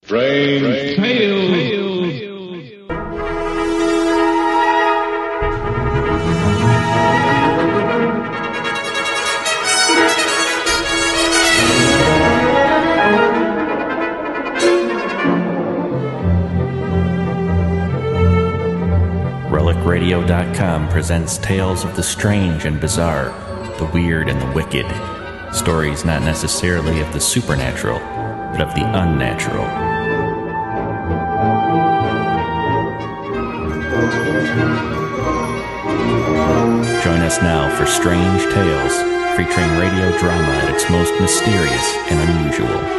Strange Tales. RelicRadio.com presents tales of the strange and bizarre, the weird and the wicked. Stories not necessarily of the supernatural, but of the unnatural. Join us now for Strange Tales, featuring radio drama at its most mysterious and unusual.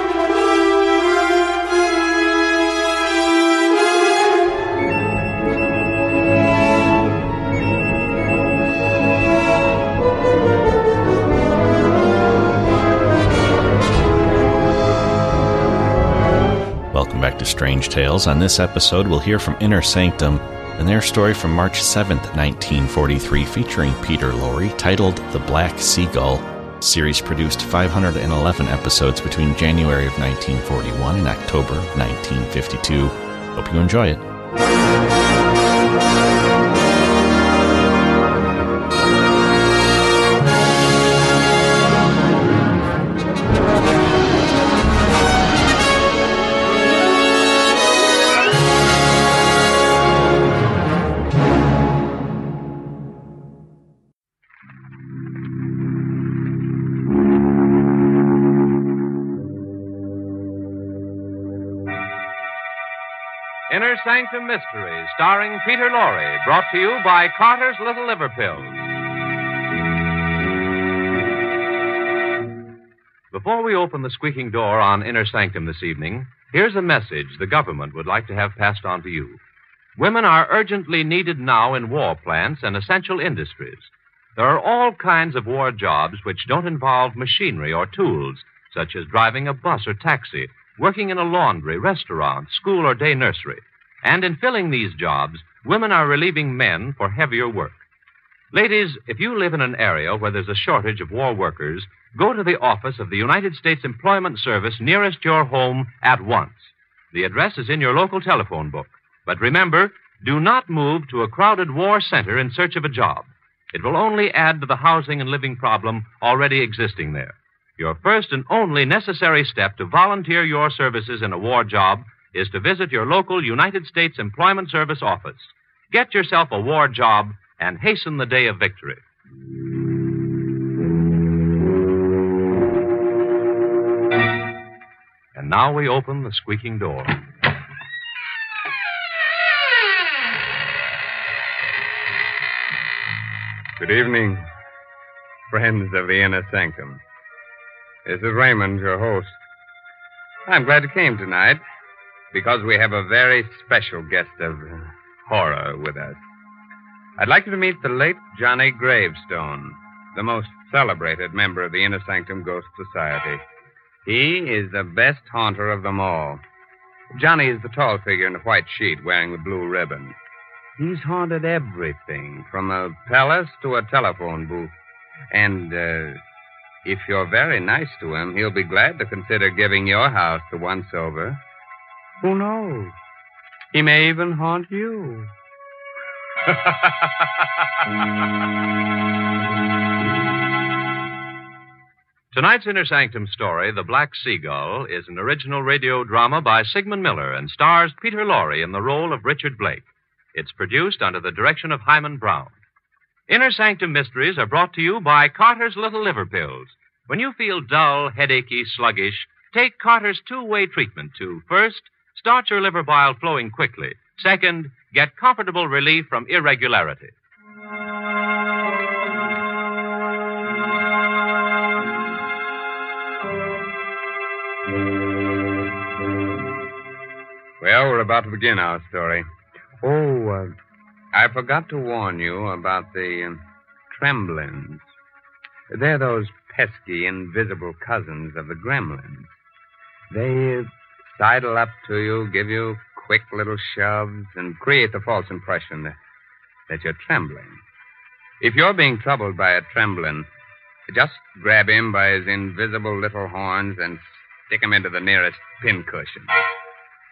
Welcome back to Strange Tales. On this episode, we'll hear from Inner Sanctum and their story from March 7th, 1943, featuring Peter Lorre, titled The Black Seagull. The series produced 511 episodes between January of 1941 and October of 1952. Hope you enjoy it. Inner Sanctum Mysteries, starring Peter Lorre, brought to you by Carter's Little Liver Pills. Before we open the squeaking door on Inner Sanctum this evening, here's a message the government would like to have passed on to you. Women are urgently needed now in war plants and essential industries. There are all kinds of war jobs which don't involve machinery or tools, such as driving a bus or taxi, working in a laundry, restaurant, school, or day nursery. And in filling these jobs, women are relieving men for heavier work. Ladies, if you live in an area where there's a shortage of war workers, go to the office of the United States Employment Service nearest your home at once. The address is in your local telephone book. But remember, do not move to a crowded war center in search of a job. It will only add to the housing and living problem already existing there. Your first and only necessary step to volunteer your services in a war job is to visit your local United States Employment Service office. Get yourself a war job and hasten the day of victory. And now we open the squeaking door. Good evening, friends of the Inner Sanctum. This is Raymond, your host. I'm glad you came tonight because we have a very special guest of horror with us. I'd like you to meet the late Johnny Gravestone, the most celebrated member of the Inner Sanctum Ghost Society. He is the best haunter of them all. Johnny is the tall figure in the white sheet wearing the blue ribbon. He's haunted everything, from a palace to a telephone booth. And, if you're very nice to him, he'll be glad to consider giving your house the once-over. Who knows? He may even haunt you. Tonight's Inner Sanctum story, The Black Seagull, is an original radio drama by Sigmund Miller and stars Peter Lorre in the role of Richard Blake. It's produced under the direction of Hyman Brown. Inner Sanctum Mysteries are brought to you by Carter's Little Liver Pills. When you feel dull, headachy, sluggish, take Carter's two-way treatment to, first, start your liver bile flowing quickly. Second, get comfortable relief from irregularity. Well, we're about to begin our story. I forgot to warn you about the tremblins. They're those pesky, invisible cousins of the gremlins. They sidle up to you, give you quick little shoves, and create the false impression that you're trembling. If you're being troubled by a tremblin, just grab him by his invisible little horns and stick him into the nearest pincushion.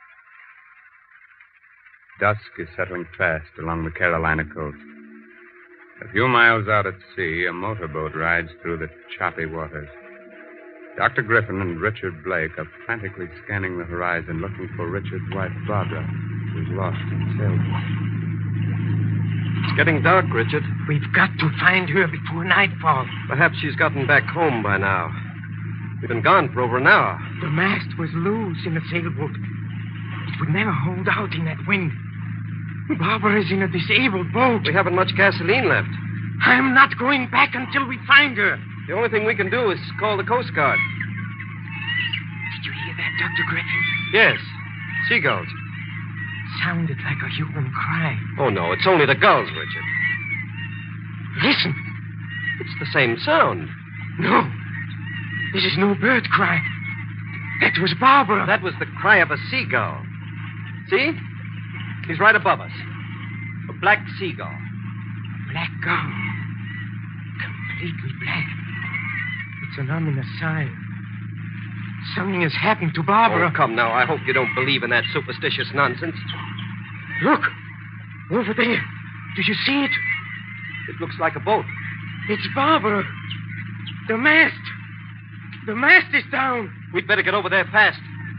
Dusk is settling fast along the Carolina coast. A few miles out at sea, a motorboat rides through the choppy waters. Dr. Griffin and Richard Blake are frantically scanning the horizon, looking for Richard's wife, Barbara, who's lost in sailboat. It's getting dark, Richard. We've got to find her before nightfall. Perhaps she's gotten back home by now. We've been gone for over an hour. The mast was loose in the sailboat. It would never hold out in that wind. Barbara is in a disabled boat. We haven't much gasoline left. I'm not going back until we find her. The only thing we can do is call the Coast Guard. Did you hear that, Dr. Griffin? Yes. Seagulls. Sounded like a human cry. Oh, no, it's only the gulls, Richard. Listen. It's the same sound. No. This is no bird cry. That was Barbara. That was the cry of a seagull. See? He's right above us. A black seagull. A black gull. Completely black. It's an ominous sign. Something has happened to Barbara. Oh, come now. I hope you don't believe in that superstitious nonsense. Look. Over there. Do you see it? It looks like a boat. It's Barbara. The mast. The mast is down. We'd better get over there fast.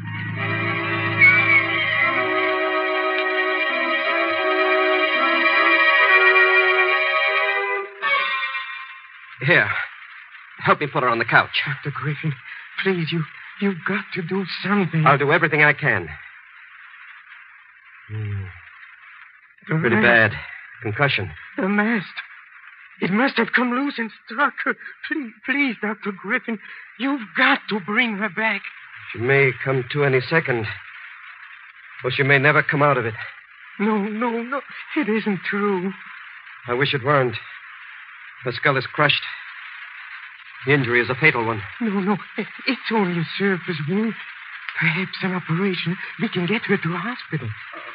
Here. Help me put her on the couch. Dr. Griffin, please, you've got to do something. I'll do everything I can. Pretty bad. Concussion. The mast. It must have come loose and struck her. Please, Dr. Griffin, you've got to bring her back. She may come to any second. Or she may never come out of it. No. It isn't true. I wish it weren't. Her skull is crushed. The injury is a fatal one. No. It's only a surface wound. Perhaps an operation. We can get her to a hospital.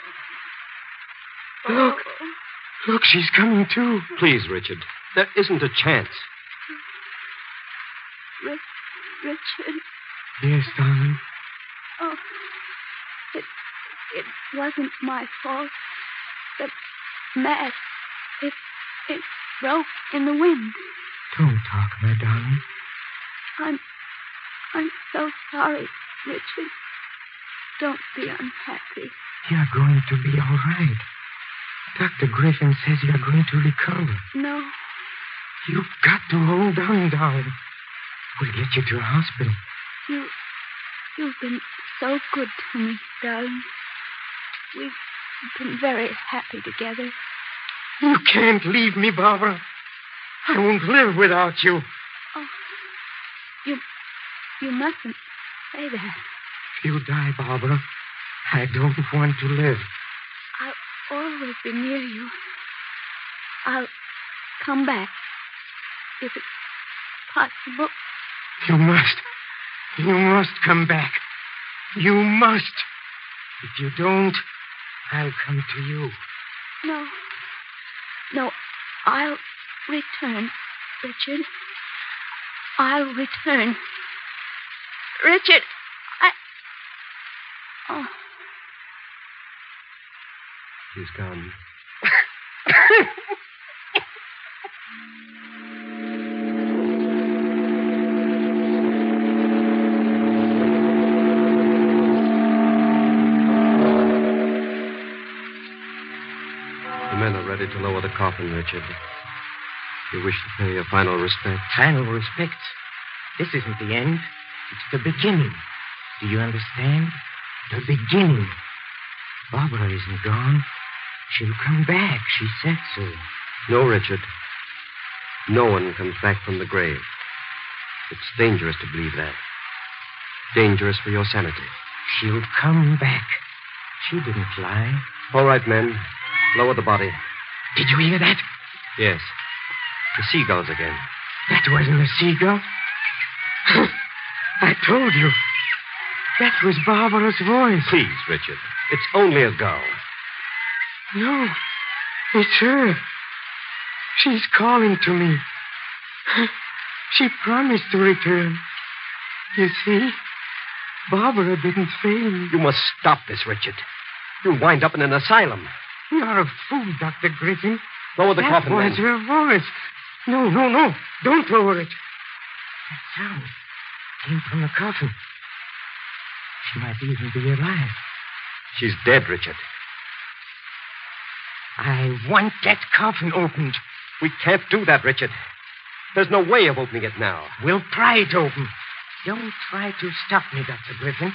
Look, she's coming to. Please, Richard. There isn't a chance. Richard. Yes, darling. Oh, it wasn't my fault. The mast, it broke in the wind. Don't talk, my darling. I'm so sorry, Richard. Don't be unhappy. You're going to be all right. Dr. Griffin says you're going to recover. No. You've got to hold on, darling. We'll get you to a hospital. You've been so good to me, darling. We've been very happy together. You can't leave me, Barbara. I won't live without you. Oh, you mustn't say that. If you die, Barbara, I don't want to live. I'll always be near you. I'll come back if it's possible. You must. You must come back. You must. If you don't, I'll come to you. No, I'll return, Richard. I'll return. Richard, Oh. He's gone. The men are ready to lower the coffin, Richard. You wish to pay your final respects? Final respects? This isn't the end. It's the beginning. Do you understand? The beginning. Barbara isn't gone. She'll come back. She said so. No, Richard. No one comes back from the grave. It's dangerous to believe that. Dangerous for your sanity. She'll come back. She didn't fly. All right, men. Lower the body. Did you hear that? Yes. The seagulls again. That wasn't a seagull. I told you. That was Barbara's voice. Please, Richard. It's only a gull. No. It's her. She's calling to me. She promised to return. You see, Barbara didn't fail me. You must stop this, Richard. You'll wind up in an asylum. You're a fool, Dr. Griffin. Lower the coffin, That was man. her voice. No. Don't lower it. That sound came from the coffin. She might even be alive. She's dead, Richard. I want that coffin opened. We can't do that, Richard. There's no way of opening it now. We'll pry it open. Don't try to stop me, Dr. Griffin.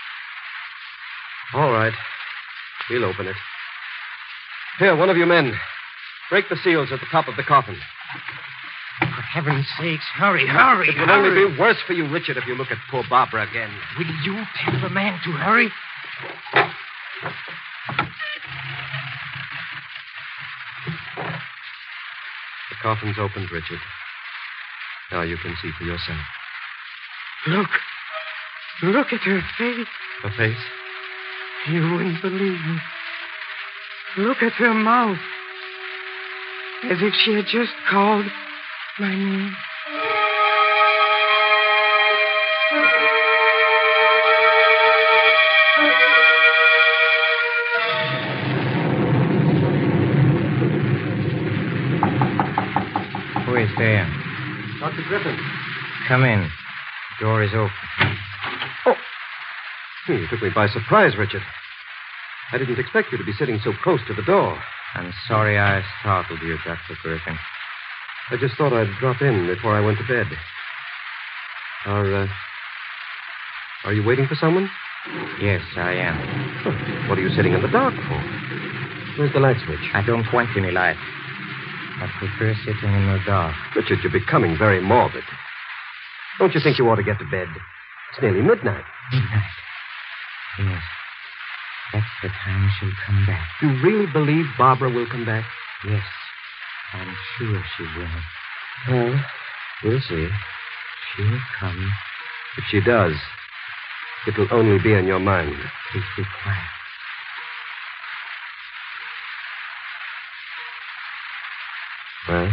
All right. We'll open it. Here, one of you men. Break the seals at the top of the coffin. For heaven's sakes, hurry. It will only be worse for you, Richard, if you look at poor Barbara again. Will you tell the man to hurry? The coffin's opened, Richard. Now you can see for yourself. Look at her face. Her face? You wouldn't believe me. Look at her mouth. As if she had just called my name. Who is there? Dr. Griffin. Come in. Door is open. Oh. You took me by surprise, Richard. I didn't expect you to be sitting so close to the door. I'm sorry I startled you, Dr. Griffin. I just thought I'd drop in before I went to bed. Are you waiting for someone? Yes, I am. Oh, what are you sitting in the dark for? Where's the light switch? I don't want any light. I prefer sitting in the dark. Richard, you're becoming very morbid. Don't you think you ought to get to bed? It's nearly midnight. Midnight? Yes. That's the time she'll come back. You really believe Barbara will come back? Yes. I'm sure she will. Well, we'll see. She'll come. If she does, it'll only be in your mind. Please be quiet. Well?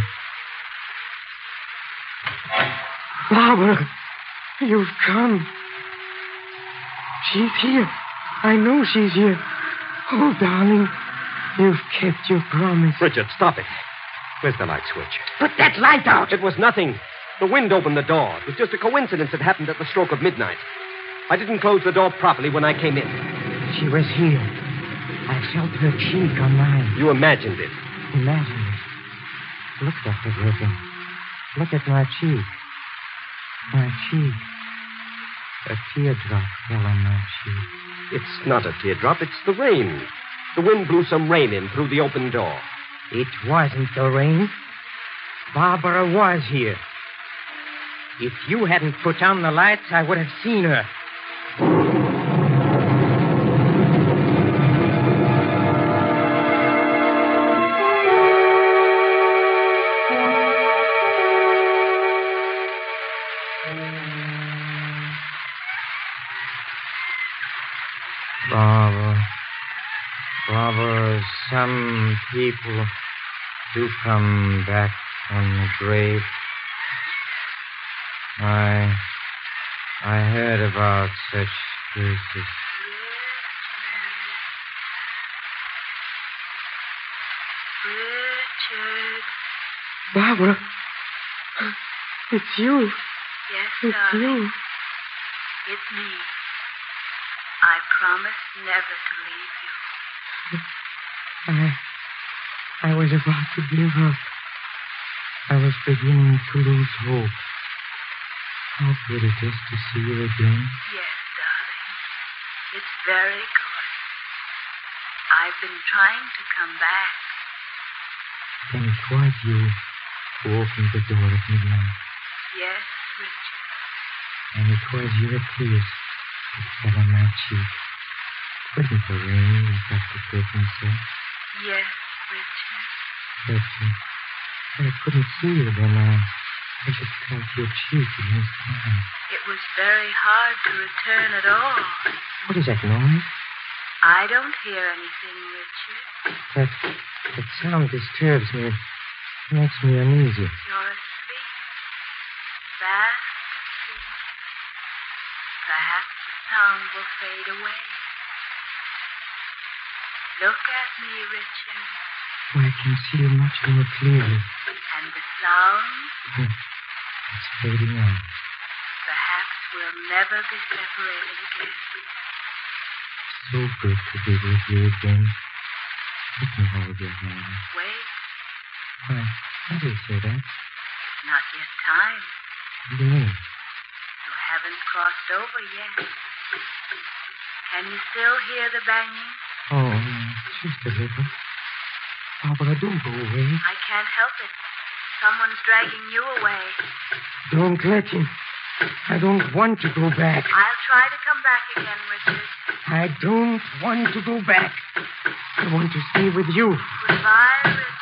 Barbara, you've come. She's here. I know she's here. Oh, darling, you've kept your promise. Richard, stop it. Where's the light switch? Put that light out. It was nothing. The wind opened the door. It was just a coincidence it happened at the stroke of midnight. I didn't close the door properly when I came in. She was here. I felt her cheek on mine. You imagined it. Imagine it. Look, Dr. Griffin. Look at my cheek. My cheek. A teardrop fell on my cheek. It's not a teardrop. It's the rain. The wind blew some rain in through the open door. It wasn't the rain. Barbara was here. If you hadn't put on the lights, I would have seen her. Barbara, some people do come back from the grave. I heard about such cases. Richard. Barbara, it's you. Yes, It's darling. you. It's me. I promise never to leave you. I was about to give up. I was beginning to lose hope. How good it is to see you again. Yes, darling. It's very good. I've been trying to come back. Then it was you who opened the door at midnight. Yes, Richard. And it was your tears that fell on my cheek. Wasn't the rain, as Dr. Griffin said? Yes, Richard. But I couldn't see you then. I just felt your cheek against mine. It was very hard to return at all. What is that noise? I don't hear anything, Richard. That sound disturbs me. It makes me uneasy. You're asleep. Fast asleep. Perhaps the sound will fade away. Look at me, Richard. Oh, I can see you much more clearly. And the sound? It's fading out. Perhaps we'll never be separated again. So good to be with you again. Let me hold your hand. Wait. Why do you say that? Not yet time. What do you mean? You haven't crossed over yet. Can you still hear the banging? Oh, just a little. Barbara, don't go away. I can't help it. Someone's dragging you away. Don't let him. I don't want to go back. I'll try to come back again, Richard. I don't want to go back. I want to stay with you. Goodbye,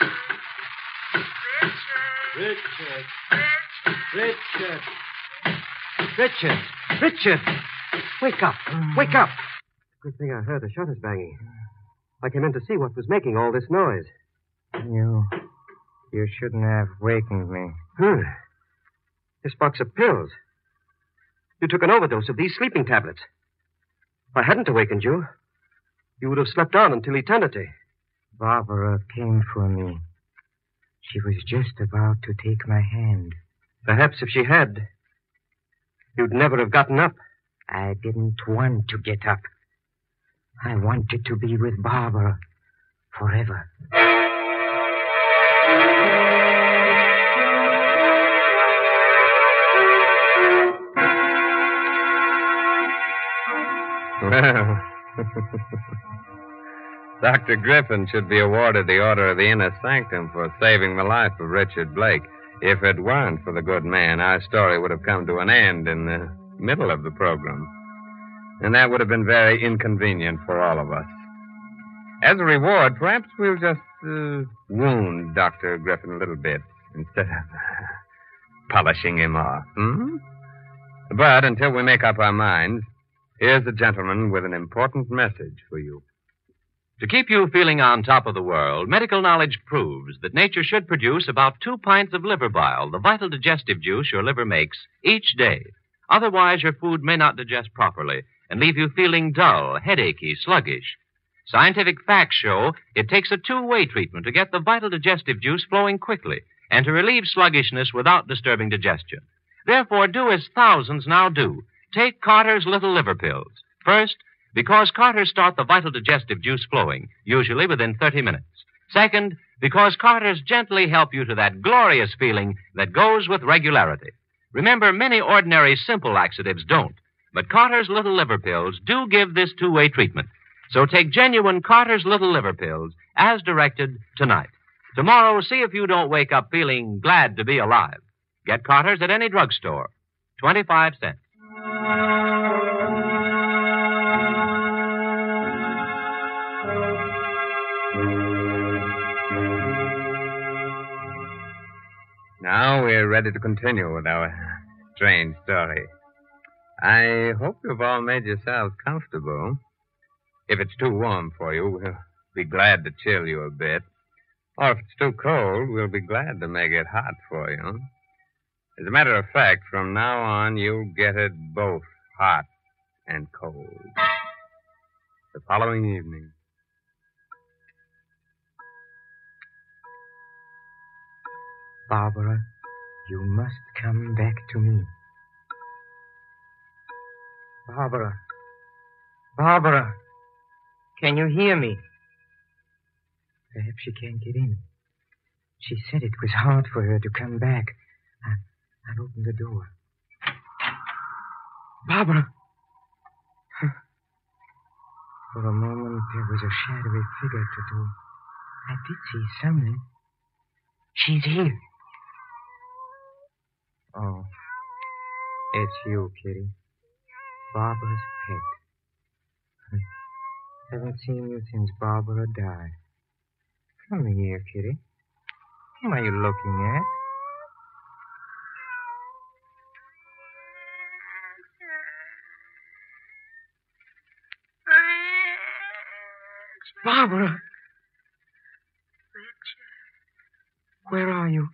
Richard. Richard! Richard! Richard! Wake up! Wake up! Good thing I heard the shutters banging. I came in to see what was making all this noise. You shouldn't have wakened me. This box of pills. You took an overdose of these sleeping tablets. If I hadn't awakened you, you would have slept on until eternity. Barbara came for me. She was just about to take my hand. Perhaps if she had, you'd never have gotten up. I didn't want to get up. I wanted to be with Barbara forever. Well, Dr. Griffin should be awarded the Order of the Inner Sanctum for saving the life of Richard Blake. If it weren't for the good man, our story would have come to an end in the middle of the program. And that would have been very inconvenient for all of us. As a reward, perhaps we'll just wound Dr. Griffin a little bit instead of polishing him off. But until we make up our minds, here's a gentleman with an important message for you. To keep you feeling on top of the world, medical knowledge proves that nature should produce about 2 pints of liver bile, the vital digestive juice your liver makes, each day. Otherwise, your food may not digest properly and leave you feeling dull, headachy, sluggish. Scientific facts show it takes a two-way treatment to get the vital digestive juice flowing quickly and to relieve sluggishness without disturbing digestion. Therefore, do as thousands now do. Take Carter's Little Liver Pills. First, because Carters start the vital digestive juice flowing, usually within 30 minutes. Second, because Carters gently help you to that glorious feeling that goes with regularity. Remember, many ordinary simple laxatives don't, but Carter's Little Liver Pills do give this two-way treatment. So take genuine Carter's Little Liver Pills as directed tonight. Tomorrow, see if you don't wake up feeling glad to be alive. Get Carter's at any drugstore. 25 cents. Now we're ready to continue with our strange story. I hope you've all made yourselves comfortable. If it's too warm for you, we'll be glad to chill you a bit. Or if it's too cold, we'll be glad to make it hot for you. As a matter of fact, from now on, you'll get it both hot and cold. The following evening. Barbara, you must come back to me. Barbara. Barbara. Can you hear me? Perhaps she can't get in. She said it was hard for her to come back. I'll open the door. Barbara! For a moment, there was a shadowy figure at the door. I did see something. She's here. Oh, it's you, Kitty. Barbara's pet. Haven't seen you since Barbara died. Come here, Kitty. Whom are you looking at? Barbara! Richard. Where are you?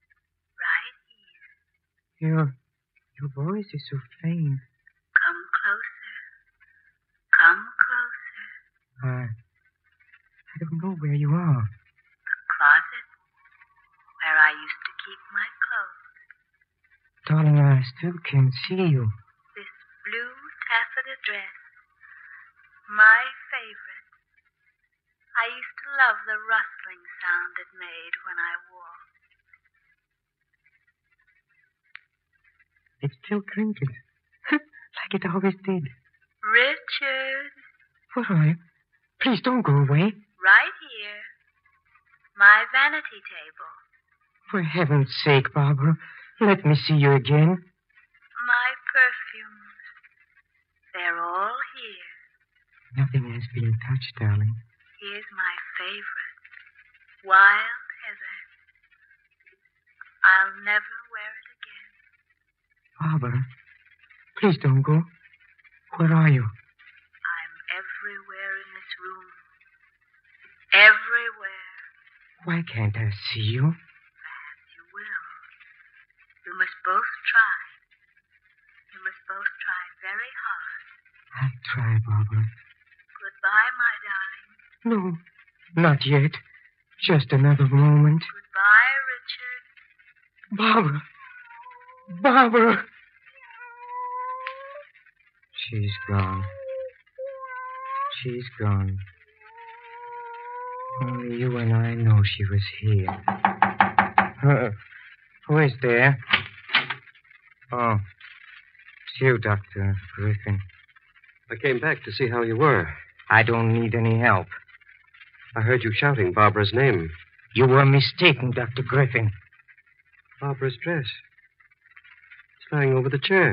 Right here. Your voice is so faint. Come closer. Come closer. I don't know where you are. The closet where I used to keep my clothes. Darling, I still can't see you. This blue taffeta dress. My favorite. I used to love the rustling sound it made when I walked. It still crinkles. Like it always did. Richard. Where are you? Please don't go away. Right here. My vanity table. For heaven's sake, Barbara, let me see you again. My perfumes. They're all here. Nothing has been touched, darling. Here's my favorite. Wild heather. I'll never wear it again. Barbara, please don't go. Where are you? I'm everywhere in this room. Everywhere. Why can't I see you? Perhaps you will. You must both try. You must both try very hard. I'll try, Barbara. Goodbye, my darling. No, not yet. Just another moment. Goodbye, Richard. Barbara. Barbara. She's gone. She's gone. Only you and I know she was here. Who is there? Oh, it's you, Dr. Griffin. I came back to see how you were. I don't need any help. I heard you shouting Barbara's name. You were mistaken, Dr. Griffin. Barbara's dress. It's lying over the chair.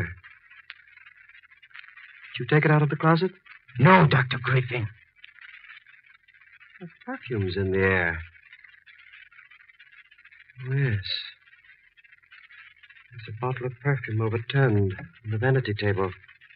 Did you take it out of the closet? No, Dr. Griffin. The perfume's in the air. Oh, yes. There's a bottle of perfume overturned on the vanity table.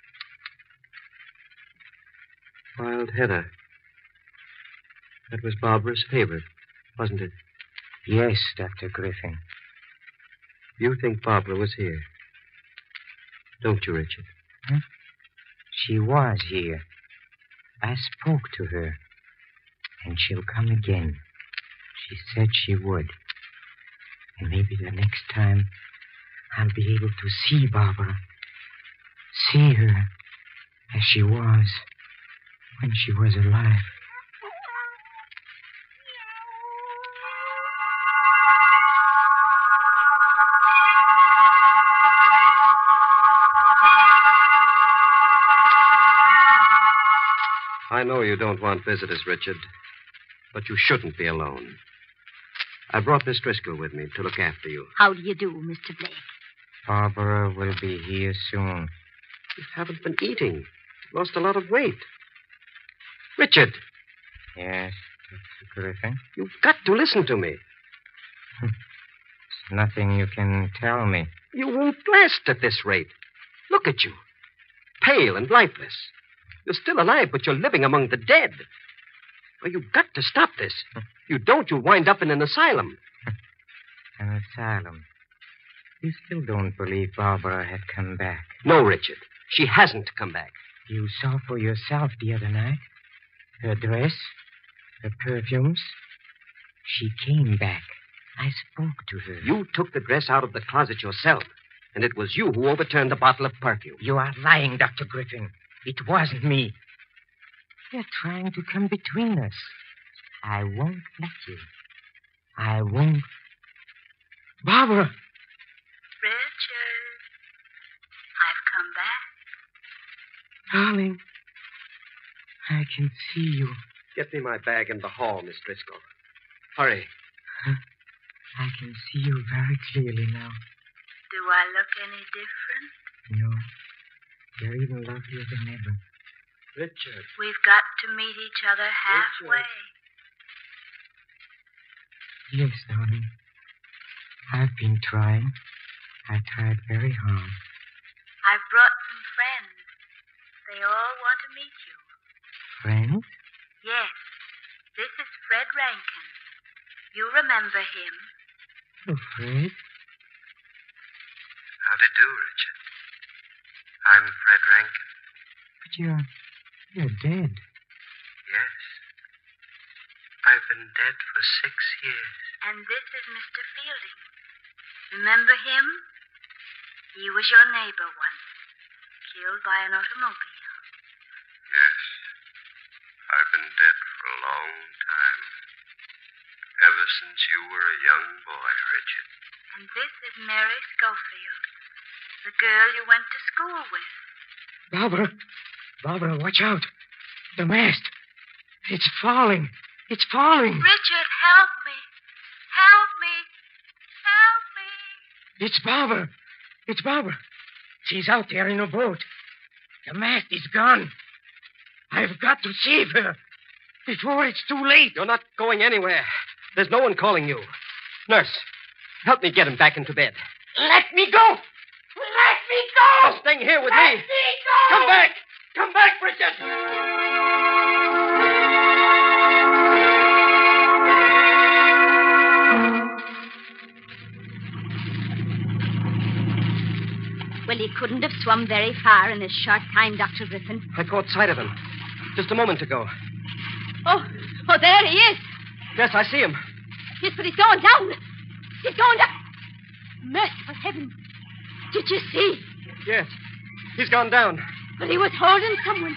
Wild heather. That was Barbara's favorite, wasn't it? Yes, Dr. Griffin. You think Barbara was here? Don't you, Richard? Huh? She was here. I spoke to her. And she'll come again. She said she would. And maybe the next time I'll be able to see Barbara. See her as she was when she was alive. I know you don't want visitors, Richard, but you shouldn't be alone. I brought Miss Driscoll with me to look after you. How do you do, Mr. Blake? Barbara will be here soon. You haven't been eating. Lost a lot of weight. Richard! Yes, Dr. Griffin? You've got to listen to me. There's nothing you can tell me. You won't last at this rate. Look at you. Pale and lifeless. You're still alive, but you're living among the dead. Well, you've got to stop this. You don't, you'll wind up in an asylum. An asylum? You still don't believe Barbara had come back? No, Richard. She hasn't come back. You saw for yourself the other night. Her dress, her perfumes. She came back. I spoke to her. You took the dress out of the closet yourself, and it was you who overturned the bottle of perfume. You are lying, Dr. Griffin. It wasn't me. You're trying to come between us. I won't let you. I won't. Barbara! Richard, I've come back. Darling, I can see you. Get me my bag in the hall, Miss Driscoll. Hurry. I can see you very clearly now. Do I look any different? No. You're even lovelier than ever. Richard. We've got to meet each other halfway. Yes, darling. I've been trying. I tried very hard. I've brought some friends. They all want to meet you. Friends? Yes. This is Fred Rankin. You remember him. Oh, Fred? How do you do, Richard? I'm Fred Rankin. But you're dead. Yes. been dead for 6 years. And this is Mr. Fielding. Remember him? He was your neighbor once, killed by an automobile. Yes. I've been dead for a long time. Ever since you were a young boy, Richard. And this is Mary Schofield, the girl you went to school with. Barbara. Barbara, watch out. The mast. It's falling. It's falling. Richard, help me. Help me. Help me. It's Barbara. It's Barbara. She's out there in a boat. The mast is gone. I've got to save her before it's too late. You're not going anywhere. There's no one calling you. Nurse, help me get him back into bed. Let me go. Let me go. You're staying here with Let me. me go. Come back. Come back, Bridget. Well, he couldn't have swum very far in this short time, Dr. Griffin. I caught sight of him just a moment ago. Oh, there he is. Yes, I see him. Yes, but he's going down. He's going down. Merciful heaven. Did you see? Yes, he's gone down. But he was holding someone.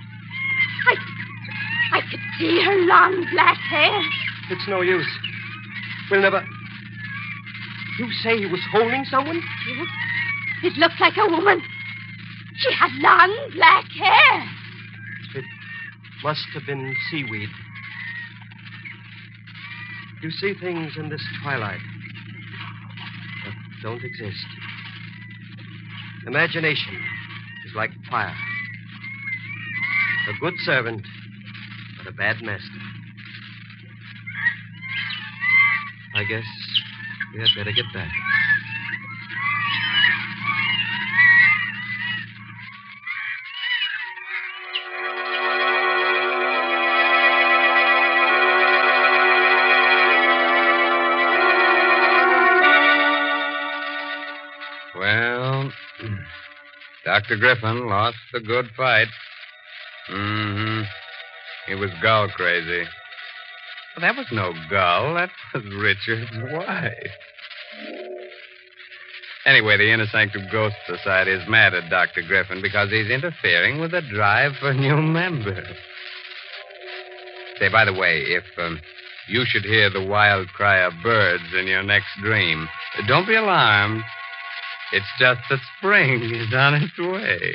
I could see her long black hair. It's no use. We'll never... You say he was holding someone? Yes. It looked like a woman. She had long black hair. It must have been seaweed. You see things in this twilight that don't exist. Imagination is like fire. A good servant, but a bad master. I guess we had better get back. Well, Dr. Griffin lost the good fight. Mm-hmm. He was gull crazy. But that was no gull. That was Richard's wife. Anyway, the Inner Sanctum Ghost Society is mad at Dr. Griffin because he's interfering with the drive for new members. Say, by the way, if you should hear the wild cry of birds in your next dream, don't be alarmed. It's just that spring is on its way.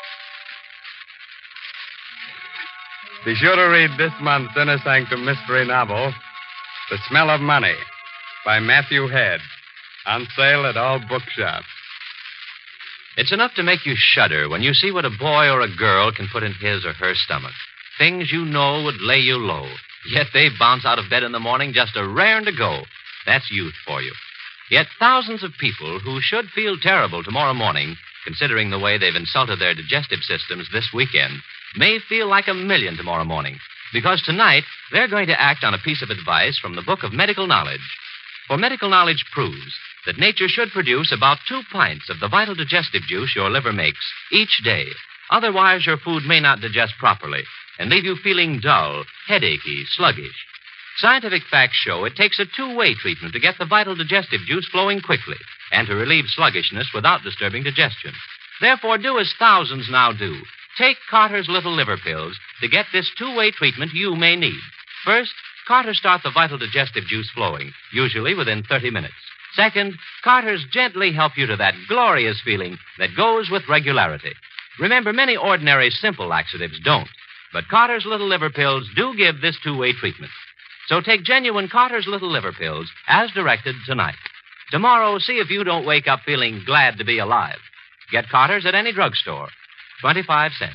Be sure to read this month's Inner Sanctum mystery novel, The Smell of Money, by Matthew Head, on sale at all bookshops. It's enough to make you shudder when you see what a boy or a girl can put in his or her stomach. Things you know would lay you low. Yet they bounce out of bed in the morning just a raring to go. That's youth for you. Yet thousands of people who should feel terrible tomorrow morning, considering the way they've insulted their digestive systems this weekend, may feel like a million tomorrow morning. Because tonight, they're going to act on a piece of advice from the Book of Medical Knowledge. For medical knowledge proves that nature should produce about 2 pints of the vital digestive juice your liver makes each day. Otherwise, your food may not digest properly and leave you feeling dull, headachy, sluggish. Scientific facts show it takes a 2-way treatment to get the vital digestive juice flowing quickly and to relieve sluggishness without disturbing digestion. Therefore, do as thousands now do. Take Carter's Little Liver Pills to get this 2-way treatment you may need. First, Carter's start the vital digestive juice flowing, usually within 30 minutes. Second, Carter's gently help you to that glorious feeling that goes with regularity. Remember, many ordinary simple laxatives don't, but Carter's Little Liver Pills do give this 2-way treatment. So take genuine Carter's Little Liver Pills as directed tonight. Tomorrow, see if you don't wake up feeling glad to be alive. Get Carter's at any drugstore. 25 cents.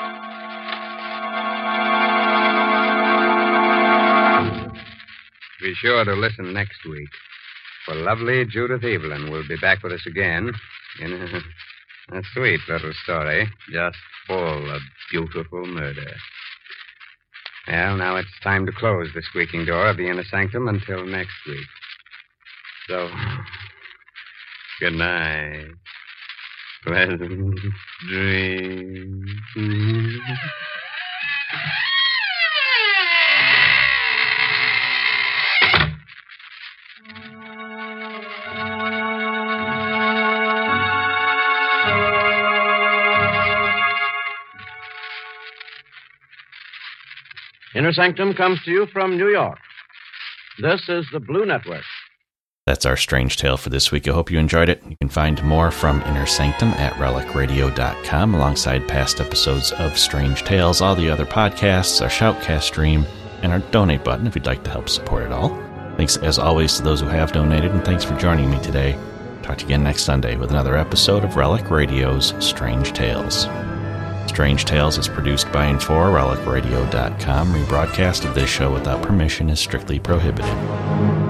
Be sure to listen next week, for lovely Judith Evelyn will be back with us again in a sweet little story just full of beautiful murder. Well, now it's time to close the squeaking door of the Inner Sanctum until next week. So, good night. Pleasant dreams. Inner Sanctum comes to you from New York. This is the Blue Network. That's our Strange Tale for this week. I hope you enjoyed it. You can find more from Inner Sanctum at relicradio.com alongside past episodes of Strange Tales, all the other podcasts, our Shoutcast stream, and our donate button if you'd like to help support it all. Thanks as always to those who have donated, and thanks for joining me today. Talk to you again next Sunday with another episode of Relic Radio's Strange Tales. Strange Tales is produced by and for relicradio.com. Rebroadcast of this show without permission is strictly prohibited.